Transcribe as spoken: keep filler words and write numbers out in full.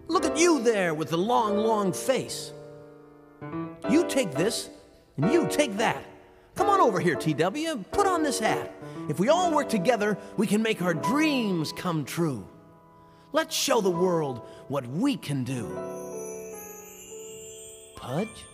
Look at you there with the long, long face. You take this, and you take that. Come on over here, T W. Put on this hat. If we all work together, we can make our dreams come true. Let's show the world what we can do. Pudge?